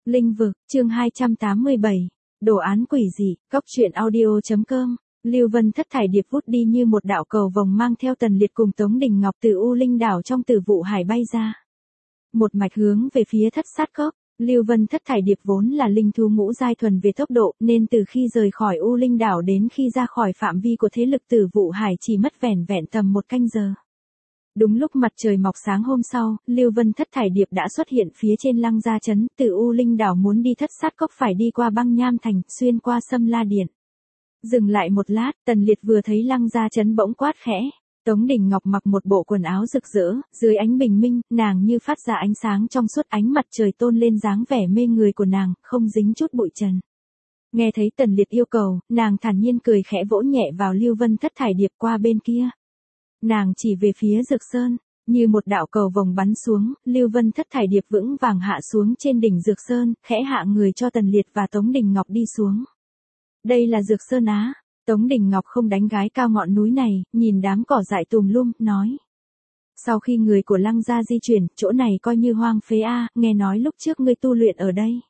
Linh vực, chương 287. Đồ án quỷ dị, góc truyện audio.com. Lưu Vân thất thải điệp vút đi như một đạo cầu vồng mang theo Tần Liệt cùng Tống Đình Ngọc từ U Linh đảo trong Tử Vụ Hải bay ra. Một mạch hướng về phía Thất Sát Cốc. Lưu Vân thất thải điệp vốn là linh thú ngũ giai thuần về tốc độ, nên từ khi rời khỏi U Linh đảo đến khi ra khỏi phạm vi của thế lực Tử Vụ Hải chỉ mất vẻn vẹn tầm 1 canh giờ. Đúng lúc mặt trời mọc sáng hôm sau, Lưu Vân thất thải điệp đã xuất hiện phía trên Lăng Gia trấn, từ U Linh đảo muốn đi Thất Sát Cốc phải đi qua Băng Nham thành, xuyên qua Sâm La Điện. Dừng lại một lát, Tần Liệt vừa thấy Lăng Gia trấn bỗng quát khẽ. Tống Đình Ngọc mặc một bộ quần áo rực rỡ, dưới ánh bình minh, nàng như phát ra ánh sáng trong suốt, ánh mặt trời tôn lên dáng vẻ mê người của nàng, không dính chút bụi trần. Nghe thấy Tần Liệt yêu cầu, nàng thản nhiên cười khẽ vỗ nhẹ vào Lưu Vân thất thải điệp qua bên kia. Nàng chỉ về phía Dược Sơn, như một đạo cầu vồng bắn xuống, Lưu Vân thất thải điệp vững vàng hạ xuống trên đỉnh Dược Sơn, khẽ hạ người cho Tần Liệt và Tống Đình Ngọc đi xuống. Đây là Dược Sơn á. Tống Đình Ngọc không đánh gái cao ngọn núi này, nhìn đám cỏ dại tùm lum, nói. Sau khi người của Lăng Gia di chuyển, chỗ này coi như hoang phế a, nghe nói lúc trước ngươi tu luyện ở đây.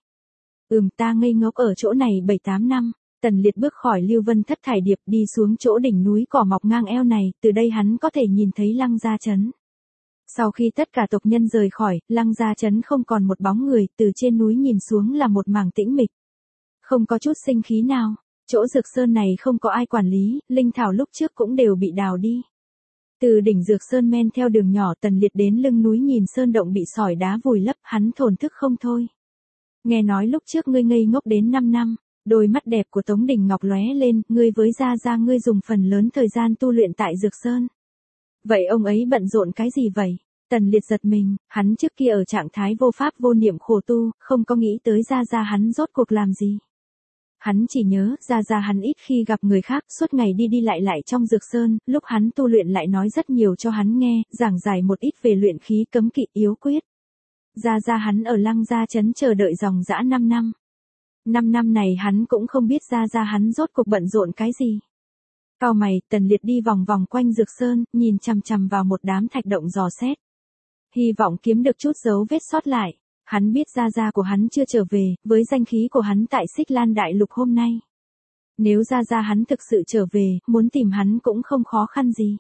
Ta ngây ngốc ở chỗ này 7-8 năm. Tần Liệt bước khỏi Lưu Vân thất thải điệp đi xuống chỗ đỉnh núi cỏ mọc ngang eo này, từ đây hắn có thể nhìn thấy Lăng Gia trấn. Sau khi tất cả tộc nhân rời khỏi, Lăng Gia trấn không còn một bóng người, từ trên núi nhìn xuống là một mảng tĩnh mịch. Không có chút sinh khí nào. Chỗ Dược Sơn này không có ai quản lý, linh thảo lúc trước cũng đều bị đào đi. Từ đỉnh Dược Sơn men theo đường nhỏ Tần Liệt đến lưng núi nhìn sơn động bị sỏi đá vùi lấp, hắn thổn thức không thôi. Nghe nói lúc trước ngươi ngây ngốc đến 5 năm, đôi mắt đẹp của Tống Đình Ngọc lóe lên, ngươi với Gia ngươi dùng phần lớn thời gian tu luyện tại Dược Sơn. Vậy ông ấy bận rộn cái gì vậy? Tần Liệt giật mình, hắn trước kia ở trạng thái vô pháp vô niệm khổ tu, không có nghĩ tới Gia hắn rốt cuộc làm gì. Hắn chỉ nhớ, Gia hắn ít khi gặp người khác, suốt ngày đi lại trong Dược Sơn, lúc hắn tu luyện lại nói rất nhiều cho hắn nghe, giảng giải một ít về luyện khí cấm kỵ yếu quyết. Gia hắn ở Lăng Gia trấn chờ đợi dòng dã 5 năm. 5 năm này hắn cũng không biết Gia hắn rốt cuộc bận rộn cái gì. Cau mày, Tần Liệt đi vòng vòng quanh Dược Sơn, nhìn chằm chằm vào một đám thạch động dò xét. Hy vọng kiếm được chút dấu vết sót lại. Hắn biết Gia của hắn chưa trở về, với danh khí của hắn tại Xích Lan Đại Lục hôm nay. Nếu Gia hắn thực sự trở về, muốn tìm hắn cũng không khó khăn gì.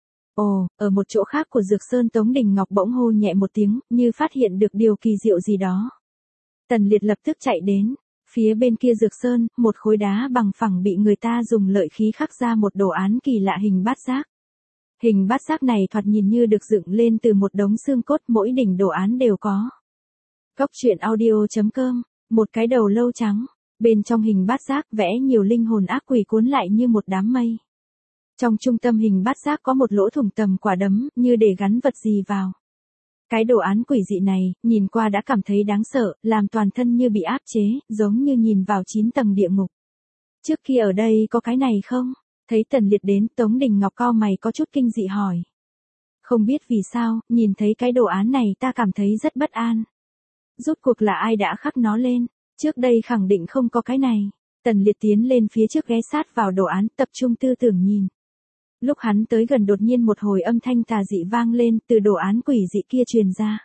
Ồ, ở một chỗ khác của Dược Sơn Tống Đình Ngọc bỗng hô nhẹ một tiếng, như phát hiện được điều kỳ diệu gì đó. Tần Liệt lập tức chạy đến. Phía bên kia Dược Sơn, một khối đá bằng phẳng bị người ta dùng lợi khí khắc ra một đồ án kỳ lạ hình bát giác. Hình bát giác này thoạt nhìn như được dựng lên từ một đống xương cốt, mỗi đỉnh đồ án đều có. Góc truyện audio.com, một cái đầu lâu trắng, bên trong hình bát giác vẽ nhiều linh hồn ác quỷ cuốn lại như một đám mây. Trong trung tâm hình bát giác có một lỗ thủng tầm quả đấm, như để gắn vật gì vào. Cái đồ án quỷ dị này, nhìn qua đã cảm thấy đáng sợ, làm toàn thân như bị áp chế, giống như nhìn vào 9 tầng địa ngục. Trước kia ở đây có cái này không? Thấy Tần Liệt đến, Tống Đình Ngọc cau mày có chút kinh dị hỏi. Không biết vì sao, nhìn thấy cái đồ án này ta cảm thấy rất bất an. Rốt cuộc là ai đã khắc nó lên? Trước đây khẳng định không có cái này. Tần Liệt tiến lên phía trước ghé sát vào đồ án, tập trung tư tưởng nhìn. Lúc hắn tới gần đột nhiên một hồi âm thanh tà dị vang lên, từ đồ án quỷ dị kia truyền ra.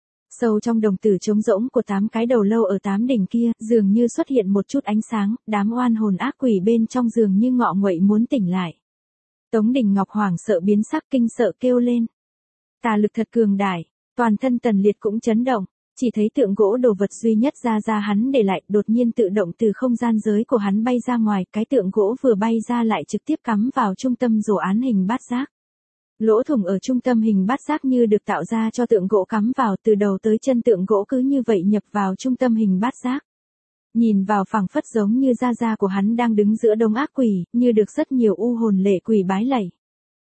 Sâu trong đồng tử trống rỗng của 8 cái đầu lâu ở 8 đỉnh kia, dường như xuất hiện một chút ánh sáng, đám oan hồn ác quỷ bên trong dường như ngọ nguậy muốn tỉnh lại. Tống Đình Ngọc hoảng sợ biến sắc, kinh sợ kêu lên. Tà lực thật cường đại, toàn thân Tần Liệt cũng chấn động. Chỉ thấy tượng gỗ đồ vật duy nhất Gia hắn để lại, đột nhiên tự động từ không gian giới của hắn bay ra ngoài, cái tượng gỗ vừa bay ra lại trực tiếp cắm vào trung tâm đồ án hình bát giác. Lỗ thủng ở trung tâm hình bát giác như được tạo ra cho tượng gỗ cắm vào, từ đầu tới chân tượng gỗ cứ như vậy nhập vào trung tâm hình bát giác. Nhìn vào phảng phất giống như Gia của hắn đang đứng giữa đống ác quỷ, như được rất nhiều u hồn lệ quỷ bái lạy.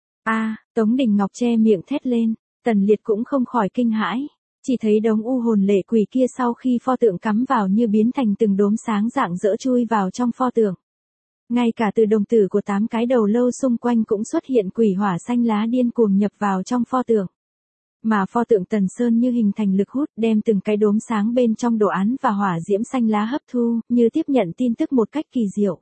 Tống Đình Ngọc che miệng thét lên, Tần Liệt cũng không khỏi kinh hãi. Chỉ thấy đống u hồn lệ quỷ kia sau khi pho tượng cắm vào như biến thành từng đốm sáng rạng rỡ chui vào trong pho tượng. Ngay cả từ đồng tử của 8 cái đầu lâu xung quanh cũng xuất hiện quỷ hỏa xanh lá điên cuồng nhập vào trong pho tượng. Mà pho tượng Tần Sơn như hình thành lực hút đem từng cái đốm sáng bên trong đồ án và hỏa diễm xanh lá hấp thu, như tiếp nhận tin tức một cách kỳ diệu.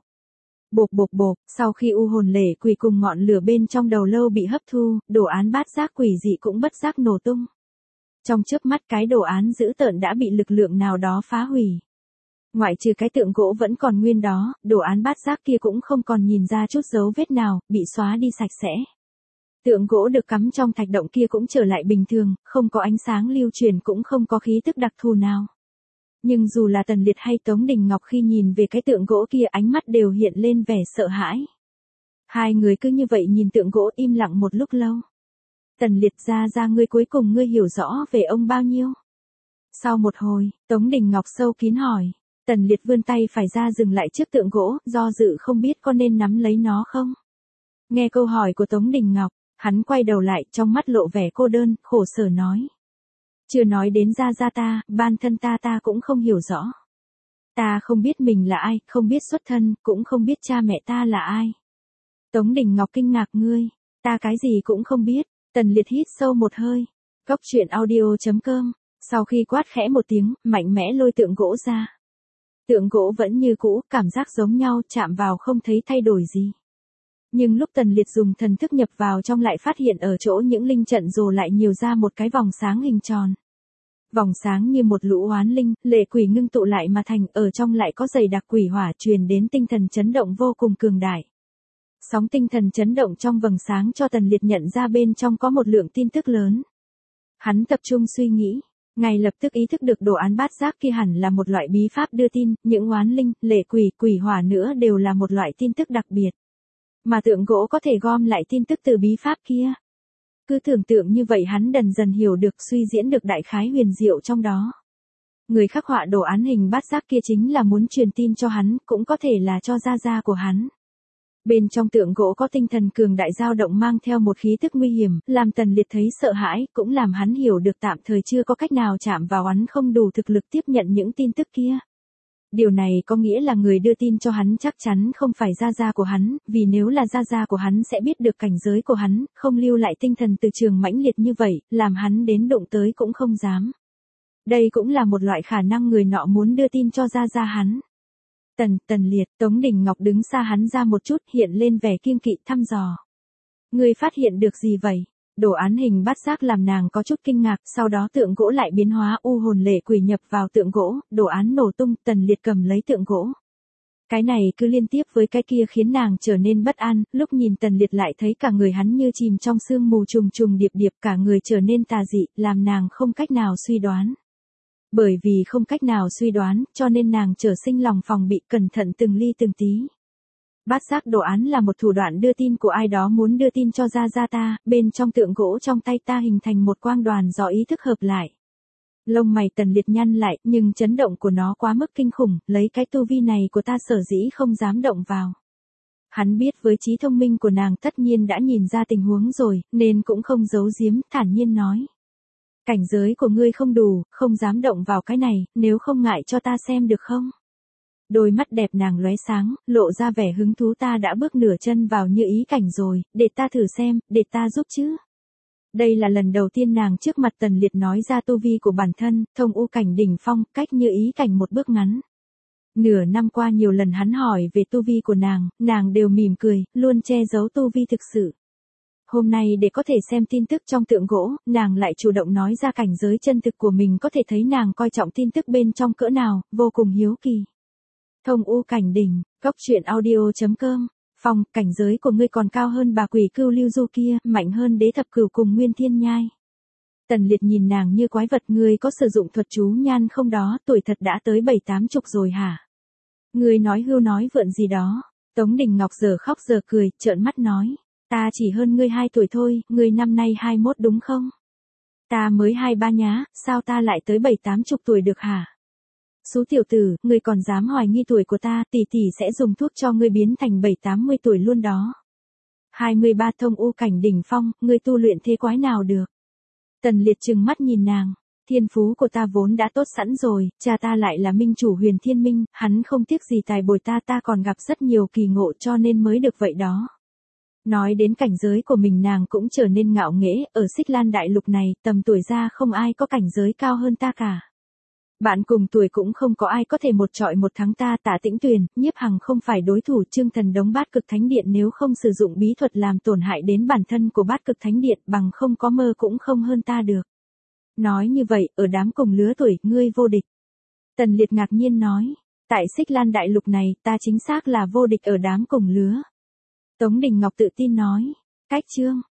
Bộp, sau khi u hồn lệ quỷ cùng ngọn lửa bên trong đầu lâu bị hấp thu, đồ án bát giác quỷ dị cũng bất giác nổ tung. Trong chớp mắt cái đồ án dữ tợn đã bị lực lượng nào đó phá hủy. Ngoại trừ cái tượng gỗ vẫn còn nguyên đó, đồ án bát giác kia cũng không còn nhìn ra chút dấu vết nào, bị xóa đi sạch sẽ. Tượng gỗ được cắm trong thạch động kia cũng trở lại bình thường, không có ánh sáng lưu truyền cũng không có khí tức đặc thù nào. Nhưng dù là Tần Liệt hay Tống Đình Ngọc khi nhìn về cái tượng gỗ kia ánh mắt đều hiện lên vẻ sợ hãi. Hai người cứ như vậy nhìn tượng gỗ im lặng một lúc lâu. Tần Liệt ra ngươi cuối cùng ngươi hiểu rõ về ông bao nhiêu? Sau một hồi, Tống Đình Ngọc sâu kín hỏi. Tần Liệt vươn tay phải ra dừng lại trước tượng gỗ, do dự không biết có nên nắm lấy nó không? Nghe câu hỏi của Tống Đình Ngọc, hắn quay đầu lại trong mắt lộ vẻ cô đơn, khổ sở nói. Chưa nói đến gia ta, bản thân ta cũng không hiểu rõ. Ta không biết mình là ai, không biết xuất thân, cũng không biết cha mẹ ta là ai. Tống Đình Ngọc kinh ngạc ngươi, ta cái gì cũng không biết. Tần Liệt hít sâu một hơi. Cốc truyện audio.com. Sau khi quát khẽ một tiếng, mạnh mẽ lôi tượng gỗ ra. Tượng gỗ vẫn như cũ, cảm giác giống nhau, chạm vào không thấy thay đổi gì. Nhưng lúc Tần Liệt dùng thần thức nhập vào trong lại phát hiện ở chỗ những linh trận rồ lại nhiều ra một cái vòng sáng hình tròn. Vòng sáng như một lũ oán linh, lệ quỷ ngưng tụ lại mà thành, ở trong lại có dày đặc quỷ hỏa truyền đến tinh thần chấn động vô cùng cường đại. Sóng tinh thần chấn động trong vầng sáng cho Tần Liệt nhận ra bên trong có một lượng tin tức lớn. Hắn tập trung suy nghĩ, ngay lập tức ý thức được đồ án bát giác kia hẳn là một loại bí pháp đưa tin, những oán linh, lệ quỷ, quỷ hỏa nữa đều là một loại tin tức đặc biệt. Mà tượng gỗ có thể gom lại tin tức từ bí pháp kia. Cứ tưởng tượng như vậy hắn dần dần hiểu được suy diễn được đại khái huyền diệu trong đó. Người khắc họa đồ án hình bát giác kia chính là muốn truyền tin cho hắn, cũng có thể là cho gia của hắn. Bên trong tượng gỗ có tinh thần cường đại dao động mang theo một khí tức nguy hiểm, làm Tần Liệt thấy sợ hãi, cũng làm hắn hiểu được tạm thời chưa có cách nào chạm vào hắn không đủ thực lực tiếp nhận những tin tức kia. Điều này có nghĩa là người đưa tin cho hắn chắc chắn không phải gia của hắn, vì nếu là gia của hắn sẽ biết được cảnh giới của hắn, không lưu lại tinh thần từ trường mãnh liệt như vậy, làm hắn đến đụng tới cũng không dám. Đây cũng là một loại khả năng người nọ muốn đưa tin cho gia hắn. Tần Liệt, Tống Đình Ngọc đứng xa hắn ra một chút, hiện lên vẻ kiêng kỵ thăm dò. Ngươi phát hiện được gì vậy? Đồ án hình bát giác làm nàng có chút kinh ngạc, sau đó tượng gỗ lại biến hóa u hồn lệ quỷ nhập vào tượng gỗ, đồ án nổ tung, Tần Liệt cầm lấy tượng gỗ. Cái này cứ liên tiếp với cái kia khiến nàng trở nên bất an, lúc nhìn Tần Liệt lại thấy cả người hắn như chìm trong sương mù trùng trùng điệp điệp, cả người trở nên tà dị, làm nàng không cách nào suy đoán. Bởi vì không cách nào suy đoán, cho nên nàng trở sinh lòng phòng bị, cẩn thận từng ly từng tí. Bát giác đồ án là một thủ đoạn đưa tin của ai đó muốn đưa tin cho gia ta, bên trong tượng gỗ trong tay ta hình thành một quang đoàn do ý thức hợp lại. Lông mày Tần Liệt nhăn lại, nhưng chấn động của nó quá mức kinh khủng, lấy cái tu vi này của ta sở dĩ không dám động vào. Hắn biết với trí thông minh của nàng tất nhiên đã nhìn ra tình huống rồi, nên cũng không giấu giếm, thản nhiên nói. Cảnh giới của ngươi không đủ, không dám động vào cái này, nếu không ngại cho ta xem được không? Đôi mắt đẹp nàng lóe sáng, lộ ra vẻ hứng thú, ta đã bước nửa chân vào như ý cảnh rồi, để ta thử xem, để ta giúp chứ. Đây là lần đầu tiên nàng trước mặt Tần Liệt nói ra tu vi của bản thân, thông u cảnh đỉnh phong, cách như ý cảnh một bước ngắn. Nửa năm qua nhiều lần hắn hỏi về tu vi của nàng đều mỉm cười, luôn che giấu tu vi thực sự. Hôm nay để có thể xem tin tức trong tượng gỗ, nàng lại chủ động nói ra cảnh giới chân thực của mình, có thể thấy nàng coi trọng tin tức bên trong cỡ nào, vô cùng hiếu kỳ. Thông u cảnh đỉnh, cốc truyện audio.com. Phong, cảnh giới của ngươi còn cao hơn bà quỷ cưu lưu du kia, mạnh hơn đế thập cửu cùng nguyên thiên nhai. Tần Liệt nhìn nàng như quái vật, ngươi có sử dụng thuật chú nhan không đó, tuổi thật đã tới 7-8 chục rồi hả? Ngươi nói hưu nói vượn gì đó? Tống Đình Ngọc giờ khóc giờ cười, trợn mắt nói. Ta chỉ hơn ngươi 2 tuổi thôi, ngươi năm nay 21 đúng không? Ta mới 23 nhá, sao ta lại tới 7-8 chục tuổi được hả? Xú tiểu tử, ngươi còn dám hoài nghi tuổi của ta, tỷ tỷ sẽ dùng thuốc cho ngươi biến thành 7-80 tuổi luôn đó. 23 thông u cảnh đỉnh phong, ngươi tu luyện thế quái nào được? Tần Liệt trừng mắt nhìn nàng, thiên phú của ta vốn đã tốt sẵn rồi, cha ta lại là minh chủ Huyền Thiên Minh, hắn không tiếc gì tài bồi ta còn gặp rất nhiều kỳ ngộ cho nên mới được vậy đó. Nói đến cảnh giới của mình nàng cũng trở nên ngạo nghễ, ở Xích Lan đại lục này, tầm tuổi ra không ai có cảnh giới cao hơn ta cả. Bạn cùng tuổi cũng không có ai có thể một trọi một thắng ta. Tạ Tĩnh Tuyền, Nhiếp Hằng không phải đối thủ Chương Thần Đống Bát Cực Thánh Điện, nếu không sử dụng bí thuật làm tổn hại đến bản thân của Bát Cực Thánh Điện, bằng không có mơ cũng không hơn ta được. Nói như vậy, ở đám cùng lứa tuổi, ngươi vô địch. Tần Liệt ngạc nhiên nói, Tại Xích Lan đại lục này, ta chính xác là vô địch ở đám cùng lứa. Tống Đình Ngọc tự tin nói. Cách chương.